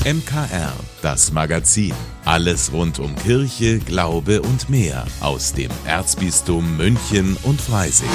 MKR, das Magazin. Alles rund um Kirche, Glaube und mehr aus dem Erzbistum München und Freising.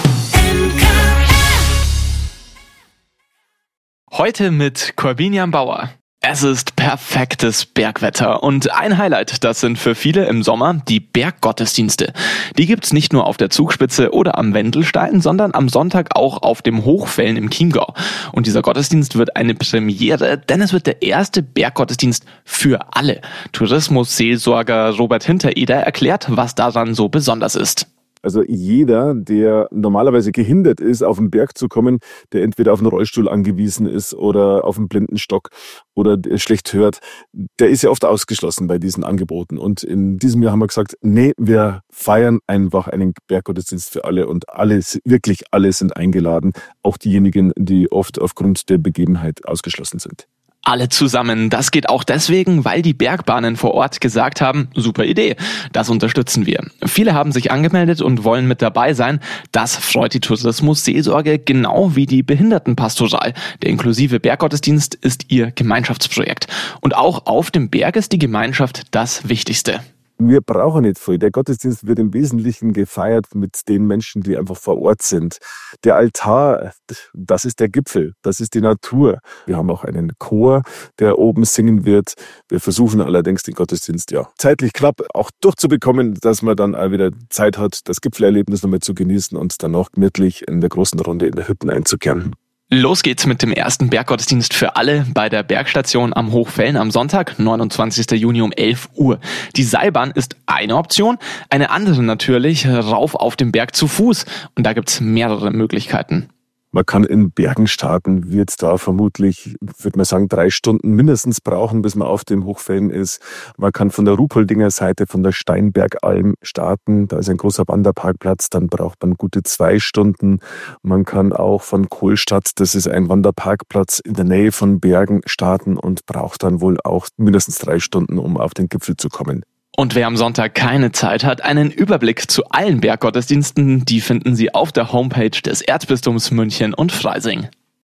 Heute mit Corbinian Bauer. Es ist perfektes Bergwetter und ein Highlight, das sind für viele im Sommer die Berggottesdienste. Die gibt's nicht nur auf der Zugspitze oder am Wendelstein, sondern am Sonntag auch auf dem Hochfällen im Chiemgau. Und dieser Gottesdienst wird eine Premiere, denn es wird der erste Berggottesdienst für alle. Tourismusseelsorger Robert Hintereder erklärt, was daran so besonders ist. Also jeder, der normalerweise gehindert ist, auf den Berg zu kommen, der entweder auf einen Rollstuhl angewiesen ist oder auf einen Blindenstock oder schlecht hört, der ist ja oft ausgeschlossen bei diesen Angeboten. Und in diesem Jahr haben wir gesagt, nee, wir feiern einfach einen Berggottesdienst für alle und alle, wirklich alle sind eingeladen, auch diejenigen, die oft aufgrund der Begebenheit ausgeschlossen sind. Alle zusammen. Das geht auch deswegen, weil die Bergbahnen vor Ort gesagt haben, super Idee, das unterstützen wir. Viele haben sich angemeldet und wollen mit dabei sein. Das freut die Tourismusseelsorge genau wie die Behindertenpastoral. Der inklusive Berggottesdienst ist ihr Gemeinschaftsprojekt. Und auch auf dem Berg ist die Gemeinschaft das Wichtigste. Wir brauchen nicht viel. Der Gottesdienst wird im Wesentlichen gefeiert mit den Menschen, die einfach vor Ort sind. Der Altar, das ist der Gipfel, das ist die Natur. Wir haben auch einen Chor, der oben singen wird. Wir versuchen allerdings den Gottesdienst zeitlich knapp auch durchzubekommen, dass man dann auch wieder Zeit hat, das Gipfelerlebnis nochmal zu genießen und dann auch gemütlich in der großen Runde in der Hütten einzukehren. Los geht's mit dem ersten Berggottesdienst für alle bei der Bergstation am Hochfällen am Sonntag, 29. Juni um 11 Uhr. Die Seilbahn ist eine Option, eine andere natürlich rauf auf den Berg zu Fuß. Und da gibt's mehrere Möglichkeiten. Man kann in Bergen starten, wird da vermutlich, würde man sagen, 3 Stunden mindestens brauchen, bis man auf dem Hochfällen ist. Man kann von der Ruhpoldinger Seite, von der Steinbergalm starten. Da ist ein großer Wanderparkplatz, dann braucht man gute 2 Stunden. Man kann auch von Kohlstadt, das ist ein Wanderparkplatz in der Nähe von Bergen, starten und braucht dann wohl auch mindestens 3 Stunden, um auf den Gipfel zu kommen. Und wer am Sonntag keine Zeit hat, einen Überblick zu allen Berggottesdiensten, die finden Sie auf der Homepage des Erzbistums München und Freising.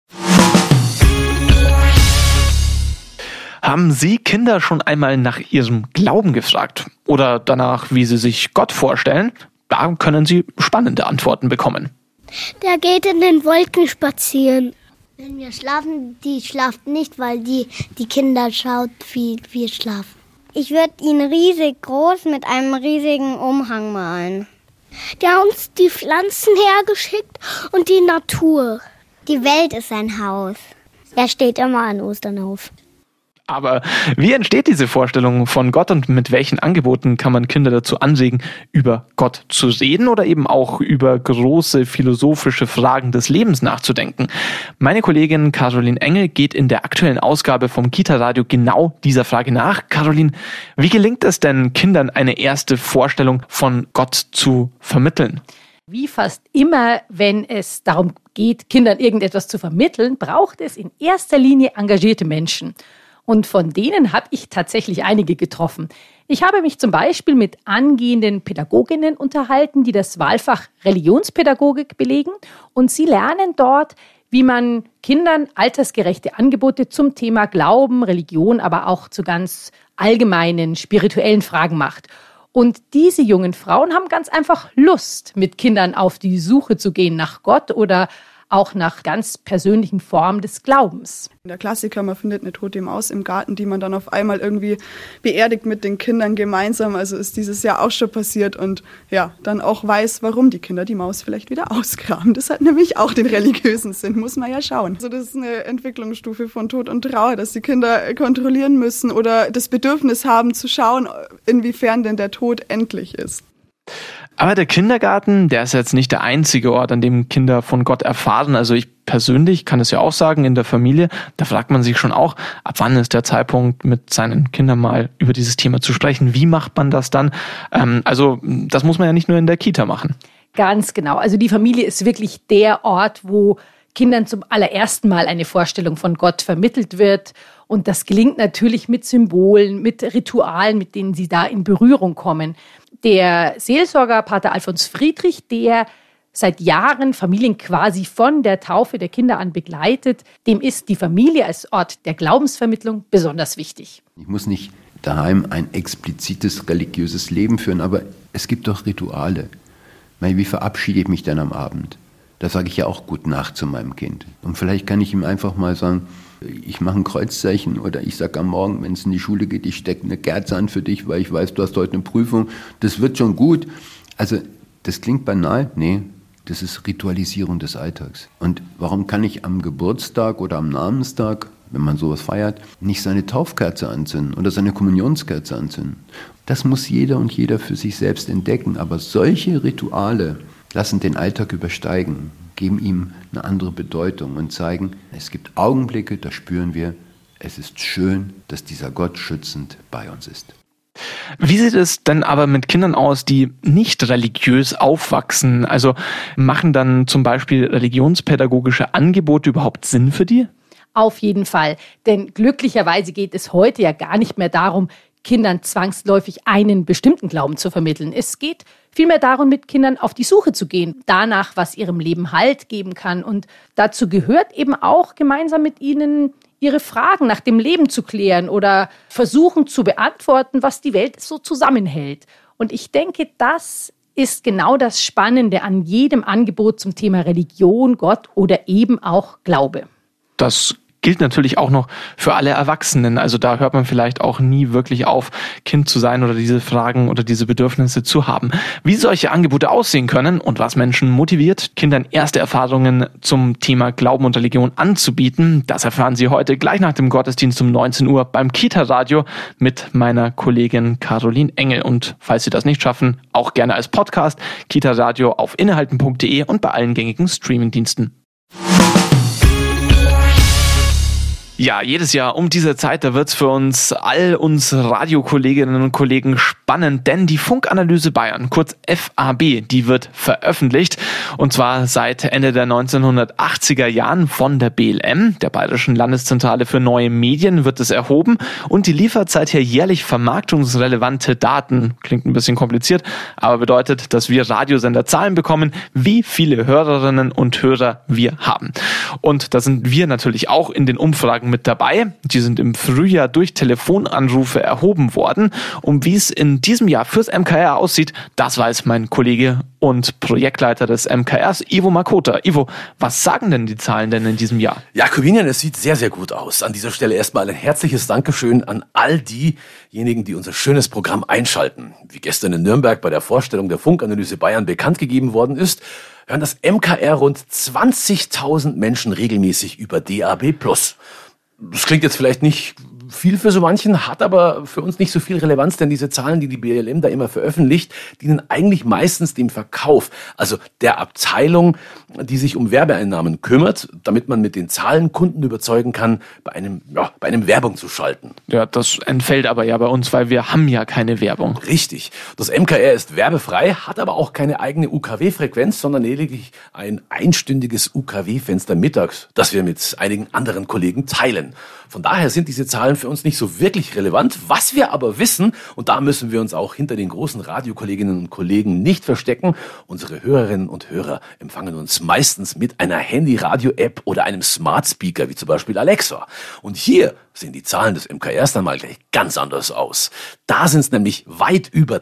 Haben Sie Kinder schon einmal nach ihrem Glauben gefragt oder danach, wie sie sich Gott vorstellen? Da können Sie spannende Antworten bekommen. Der geht in den Wolken spazieren. Wenn wir schlafen, die schlaft nicht, weil die Kinder schaut, wie wir schlafen. Ich würde ihn riesig groß mit einem riesigen Umhang malen. Der hat uns die Pflanzen hergeschickt und die Natur. Die Welt ist sein Haus. Er steht immer an Ostern auf. Aber wie entsteht diese Vorstellung von Gott und mit welchen Angeboten kann man Kinder dazu anregen, über Gott zu reden oder eben auch über große philosophische Fragen des Lebens nachzudenken? Meine Kollegin Caroline Engel geht in der aktuellen Ausgabe vom Kita-Radio genau dieser Frage nach. Caroline, wie gelingt es denn, Kindern eine erste Vorstellung von Gott zu vermitteln? Wie fast immer, wenn es darum geht, Kindern irgendetwas zu vermitteln, braucht es in erster Linie engagierte Menschen. Und von denen habe ich tatsächlich einige getroffen. Ich habe mich zum Beispiel mit angehenden Pädagoginnen unterhalten, die das Wahlfach Religionspädagogik belegen. Und sie lernen dort, wie man Kindern altersgerechte Angebote zum Thema Glauben, Religion, aber auch zu ganz allgemeinen spirituellen Fragen macht. Und diese jungen Frauen haben ganz einfach Lust, mit Kindern auf die Suche zu gehen nach Gott oder auch nach ganz persönlichen Formen des Glaubens. Der Klassiker, man findet eine tote Maus im Garten, die man dann auf einmal irgendwie beerdigt mit den Kindern gemeinsam. Also ist dieses Jahr auch schon passiert und dann auch weiß, warum die Kinder die Maus vielleicht wieder ausgraben. Das hat nämlich auch den religiösen Sinn, muss man ja schauen. Also das ist eine Entwicklungsstufe von Tod und Trauer, dass die Kinder kontrollieren müssen oder das Bedürfnis haben zu schauen, inwiefern denn der Tod endlich ist. Aber der Kindergarten, der ist jetzt nicht der einzige Ort, an dem Kinder von Gott erfahren. Also ich persönlich kann es ja auch sagen, in der Familie, da fragt man sich schon auch, ab wann ist der Zeitpunkt, mit seinen Kindern mal über dieses Thema zu sprechen? Wie macht man das dann? Also das muss man ja nicht nur in der Kita machen. Ganz genau. Also die Familie ist wirklich der Ort, wo Kindern zum allerersten Mal eine Vorstellung von Gott vermittelt wird. Und das gelingt natürlich mit Symbolen, mit Ritualen, mit denen sie da in Berührung kommen. Der Seelsorger Pater Alfons Friedrich, der seit Jahren Familien quasi von der Taufe der Kinder an begleitet, dem ist die Familie als Ort der Glaubensvermittlung besonders wichtig. Ich muss nicht daheim ein explizites religiöses Leben führen, aber es gibt doch Rituale. Wie verabschiede ich mich denn am Abend? Da sage ich ja auch Gute Nacht zu meinem Kind. Und vielleicht kann ich ihm einfach mal sagen, ich mache ein Kreuzzeichen oder ich sage am Morgen, wenn es in die Schule geht, ich stecke eine Kerze an für dich, weil ich weiß, du hast heute eine Prüfung. Das wird schon gut. Also das klingt banal. Nee, das ist Ritualisierung des Alltags. Und warum kann ich am Geburtstag oder am Namenstag, wenn man sowas feiert, nicht seine Taufkerze anzünden oder seine Kommunionskerze anzünden? Das muss jeder und jeder für sich selbst entdecken. Aber solche Rituale lassen den Alltag übersteigen, geben ihm eine andere Bedeutung und zeigen, es gibt Augenblicke, da spüren wir, es ist schön, dass dieser Gott schützend bei uns ist. Wie sieht es denn aber mit Kindern aus, die nicht religiös aufwachsen? Also machen dann zum Beispiel religionspädagogische Angebote überhaupt Sinn für die? Auf jeden Fall, denn glücklicherweise geht es heute ja gar nicht mehr darum, Kindern zwangsläufig einen bestimmten Glauben zu vermitteln. Es geht vielmehr darum, mit Kindern auf die Suche zu gehen, danach, was ihrem Leben Halt geben kann. Und dazu gehört eben auch, gemeinsam mit ihnen ihre Fragen nach dem Leben zu klären oder versuchen zu beantworten, was die Welt so zusammenhält. Und ich denke, das ist genau das Spannende an jedem Angebot zum Thema Religion, Gott oder eben auch Glaube. Das gilt natürlich auch noch für alle Erwachsenen. Also da hört man vielleicht auch nie wirklich auf, Kind zu sein oder diese Fragen oder diese Bedürfnisse zu haben. Wie solche Angebote aussehen können und was Menschen motiviert, Kindern erste Erfahrungen zum Thema Glauben und Religion anzubieten, das erfahren Sie heute gleich nach dem Gottesdienst um 19 Uhr beim Kita-Radio mit meiner Kollegin Caroline Engel. Und falls Sie das nicht schaffen, auch gerne als Podcast, Kita-Radio auf innehalten.de und bei allen gängigen Streamingdiensten. Ja, jedes Jahr um diese Zeit, da wird's für uns Radiokolleginnen und Kollegen spannend, denn die Funkanalyse Bayern, kurz FAB, die wird veröffentlicht und zwar seit Ende der 1980er Jahren von der BLM, der Bayerischen Landeszentrale für neue Medien, wird es erhoben und die liefert seither jährlich vermarktungsrelevante Daten. Klingt ein bisschen kompliziert, aber bedeutet, dass wir Radiosender Zahlen bekommen, wie viele Hörerinnen und Hörer wir haben. Und da sind wir natürlich auch in den Umfragen mit dabei. Die sind im Frühjahr durch Telefonanrufe erhoben worden. Und wie es in diesem Jahr fürs MKR aussieht, das weiß mein Kollege und Projektleiter des MKRs, Ivo Makota. Ivo, was sagen denn die Zahlen denn in diesem Jahr? Ja, Corvinian, es sieht sehr, sehr gut aus. An dieser Stelle erstmal ein herzliches Dankeschön an all diejenigen, die unser schönes Programm einschalten. Wie gestern in Nürnberg bei der Vorstellung der Funkanalyse Bayern bekannt gegeben worden ist, hören das MKR rund 20.000 Menschen regelmäßig über DAB+. Das klingt jetzt vielleicht nicht viel für so manchen, hat aber für uns nicht so viel Relevanz, denn diese Zahlen, die die BLM da immer veröffentlicht, dienen eigentlich meistens dem Verkauf, also der Abteilung, die sich um Werbeeinnahmen kümmert, damit man mit den Zahlen Kunden überzeugen kann, bei einem Werbung zu schalten. Ja, das entfällt aber ja bei uns, weil wir haben ja keine Werbung. Richtig. Das MKR ist werbefrei, hat aber auch keine eigene UKW-Frequenz, sondern lediglich ein einstündiges UKW-Fenster mittags, das wir mit einigen anderen Kollegen teilen. Von daher sind diese Zahlen für uns nicht so wirklich relevant. Was wir aber wissen, und da müssen wir uns auch hinter den großen Radiokolleginnen und Kollegen nicht verstecken, unsere Hörerinnen und Hörer empfangen uns meistens mit einer Handy-Radio-App oder einem Smart Speaker, wie zum Beispiel Alexa. Und hier sehen die Zahlen des MKRs dann mal gleich ganz anders aus. Da sind es nämlich weit über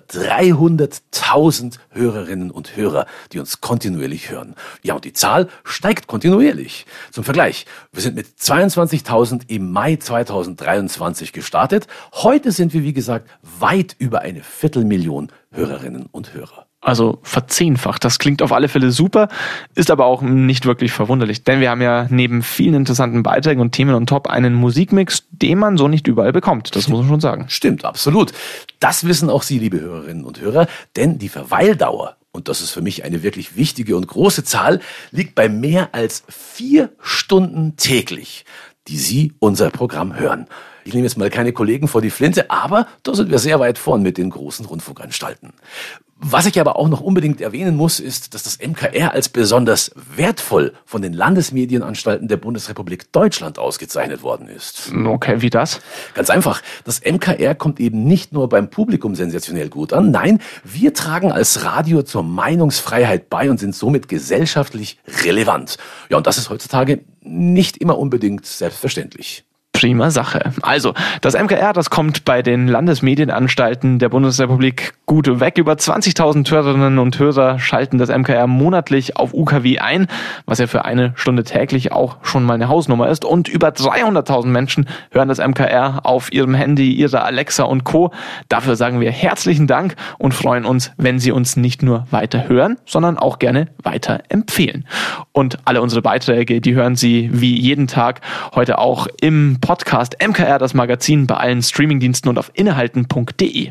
300.000 Hörerinnen und Hörer, die uns kontinuierlich hören. Ja, und die Zahl steigt kontinuierlich. Zum Vergleich, wir sind mit 22.000 im Mai 2023 gestartet. Heute sind wir, wie gesagt, weit über 250.000 Hörerinnen und Hörer. Also verzehnfacht. Das klingt auf alle Fälle super, ist aber auch nicht wirklich verwunderlich, denn wir haben ja neben vielen interessanten Beiträgen und Themen on top einen Musikmix, den man so nicht überall bekommt. Das muss man schon sagen. Stimmt, absolut. Das wissen auch Sie, liebe Hörerinnen und Hörer, denn die Verweildauer, und das ist für mich eine wirklich wichtige und große Zahl, liegt bei mehr als 4 Stunden täglich, die Sie unser Programm hören. Ich nehme jetzt mal keine Kollegen vor die Flinte, aber da sind wir sehr weit vorn mit den großen Rundfunkanstalten. Was ich aber auch noch unbedingt erwähnen muss, ist, dass das MKR als besonders wertvoll von den Landesmedienanstalten der Bundesrepublik Deutschland ausgezeichnet worden ist. Okay, wie das? Ganz einfach. Das MKR kommt eben nicht nur beim Publikum sensationell gut an. Nein, wir tragen als Radio zur Meinungsfreiheit bei und sind somit gesellschaftlich relevant. Ja, und das ist heutzutage nicht immer unbedingt selbstverständlich. Prima Sache. Also, das MKR, das kommt bei den Landesmedienanstalten der Bundesrepublik gut weg. Über 20.000 Hörerinnen und Hörer schalten das MKR monatlich auf UKW ein, was ja für eine Stunde täglich auch schon mal eine Hausnummer ist. Und über 300.000 Menschen hören das MKR auf ihrem Handy, ihrer Alexa und Co. Dafür sagen wir herzlichen Dank und freuen uns, wenn Sie uns nicht nur weiter hören, sondern auch gerne weiter empfehlen. Und alle unsere Beiträge, die hören Sie wie jeden Tag heute auch im Podcast MKR, das Magazin, bei allen Streamingdiensten und auf innehalten.de.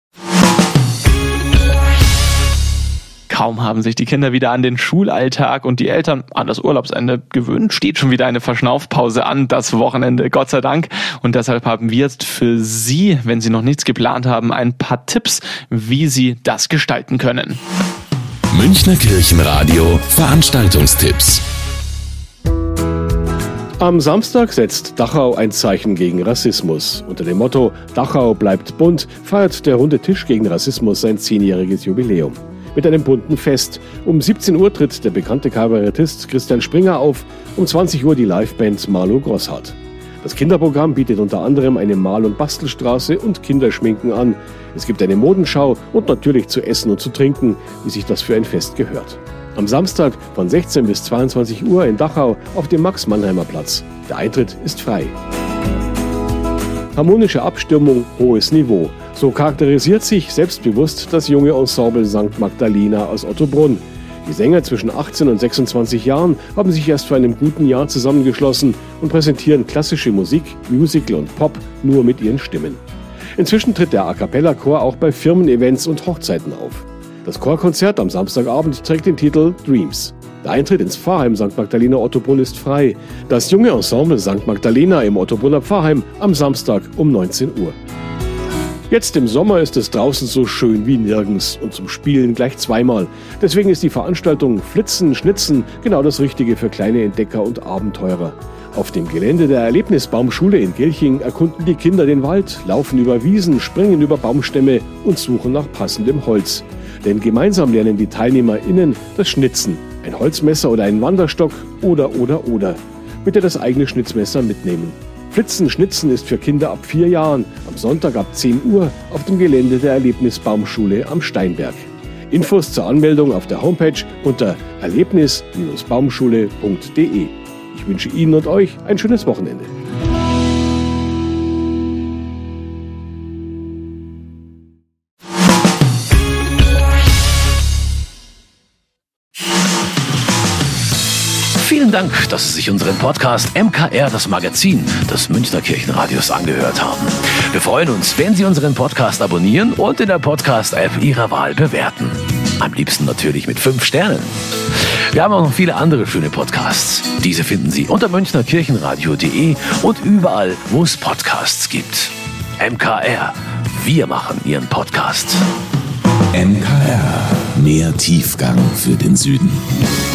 Kaum haben sich die Kinder wieder an den Schulalltag und die Eltern an das Urlaubsende gewöhnt, steht schon wieder eine Verschnaufpause an, das Wochenende, Gott sei Dank. Und deshalb haben wir jetzt für Sie, wenn Sie noch nichts geplant haben, ein paar Tipps, wie Sie das gestalten können. Münchner Kirchenradio Veranstaltungstipps. Am Samstag setzt Dachau ein Zeichen gegen Rassismus. Unter dem Motto Dachau bleibt bunt feiert der Runde Tisch gegen Rassismus sein 10-jähriges Jubiläum. Mit einem bunten Fest. Um 17 Uhr tritt der bekannte Kabarettist Christian Springer auf, um 20 Uhr die Liveband Marlo Grosshardt. Das Kinderprogramm bietet unter anderem eine Mal- und Bastelstraße und Kinderschminken an. Es gibt eine Modenschau und natürlich zu essen und zu trinken, wie sich das für ein Fest gehört. Am Samstag von 16 bis 22 Uhr in Dachau auf dem Max-Mannheimer-Platz. Der Eintritt ist frei. Harmonische Abstimmung, hohes Niveau. So charakterisiert sich selbstbewusst das junge Ensemble St. Magdalena aus Ottobrunn. Die Sänger zwischen 18 und 26 Jahren haben sich erst vor einem guten Jahr zusammengeschlossen und präsentieren klassische Musik, Musical und Pop nur mit ihren Stimmen. Inzwischen tritt der A-Cappella-Chor auch bei Firmen-Events und Hochzeiten auf. Das Chorkonzert am Samstagabend trägt den Titel Dreams. Der Eintritt ins Pfarrheim St. Magdalena Ottobrunn ist frei. Das junge Ensemble St. Magdalena im Ottobrunner Pfarrheim am Samstag um 19 Uhr. Jetzt im Sommer ist es draußen so schön wie nirgends und zum Spielen gleich zweimal. Deswegen ist die Veranstaltung Flitzen, Schnitzen genau das Richtige für kleine Entdecker und Abenteurer. Auf dem Gelände der Erlebnisbaumschule in Gilching erkunden die Kinder den Wald, laufen über Wiesen, springen über Baumstämme und suchen nach passendem Holz. Denn gemeinsam lernen die TeilnehmerInnen das Schnitzen. Ein Holzmesser oder einen Wanderstock oder. Bitte das eigene Schnitzmesser mitnehmen. Flitzen, Schnitzen ist für Kinder ab 4 Jahren. Am Sonntag ab 10 Uhr auf dem Gelände der Erlebnisbaumschule am Steinberg. Infos zur Anmeldung auf der Homepage unter erlebnis-baumschule.de. Ich wünsche Ihnen und euch ein schönes Wochenende. Vielen Dank, dass Sie sich unseren Podcast MKR, das Magazin des Münchner Kirchenradios, angehört haben. Wir freuen uns, wenn Sie unseren Podcast abonnieren und in der Podcast-App Ihrer Wahl bewerten. Am liebsten natürlich mit 5 Sternen. Wir haben auch noch viele andere schöne Podcasts. Diese finden Sie unter münchnerkirchenradio.de und überall, wo es Podcasts gibt. MKR, wir machen Ihren Podcast. MKR, mehr Tiefgang für den Süden.